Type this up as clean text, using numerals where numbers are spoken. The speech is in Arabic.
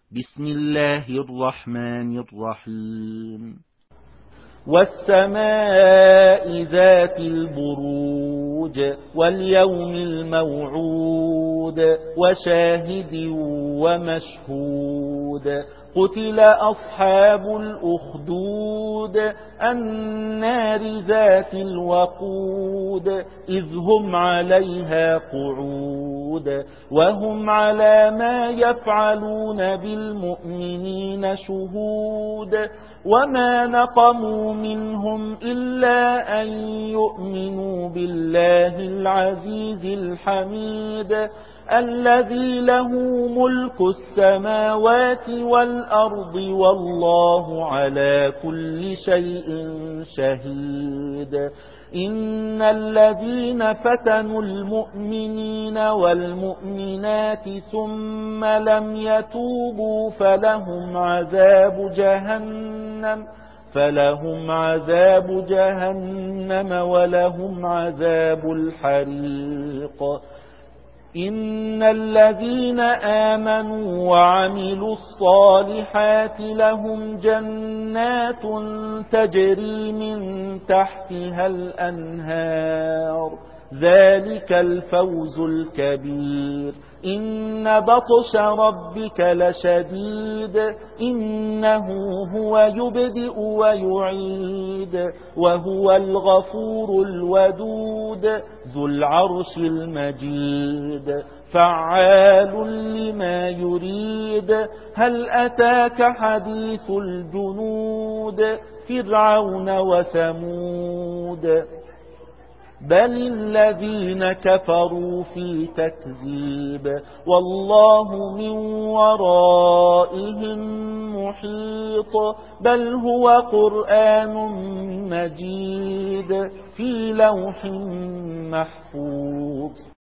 بسم الله الرحمن الرحيم والسماء ذات البروج واليوم الموعود وشاهد ومشهود قتل أصحاب الأخدود النار ذات الوقود إذ هم عليها قعود وهم على ما يفعلون بالمؤمنين شهود وما نقموا منهم إلا أن يؤمنوا بالله العزيز الحميد الذي له ملك السماوات والأرض والله على كل شيء شهيد إن الذين فتنوا المؤمنين والمؤمنات ثم لم يتوبوا فلهم عذاب جهنم ولهم عذاب الحريق إن الذين آمنوا وعملوا الصالحات لهم جنات تجري من تحتها الأنهار ذلك الفوز الكبير إن بطش ربك لشديد إنه هو يبدئ ويعيد وهو الغفور الودود ذو العرش المجيد فعال لما يريد هل أتاك حديث الجنود فرعون وثمود بل الذين كفروا في تكذيب والله من ورائهم محيط بل هو قرآن مجيد في لوح محفوظ